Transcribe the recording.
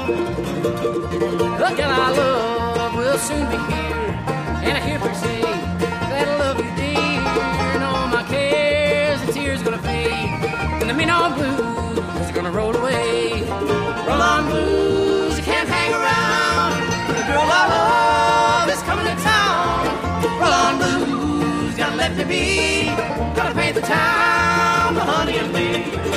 The gal I love will soon be here, and I hear her say that I love you, dear. And all my cares and tears gonna fade, and the mean old blues are gonna roll away. Roll on, blues, you can't hang around. The girl I love is coming to town. Roll on, blues, gotta let me be. Gotta paint the town, the honey and me.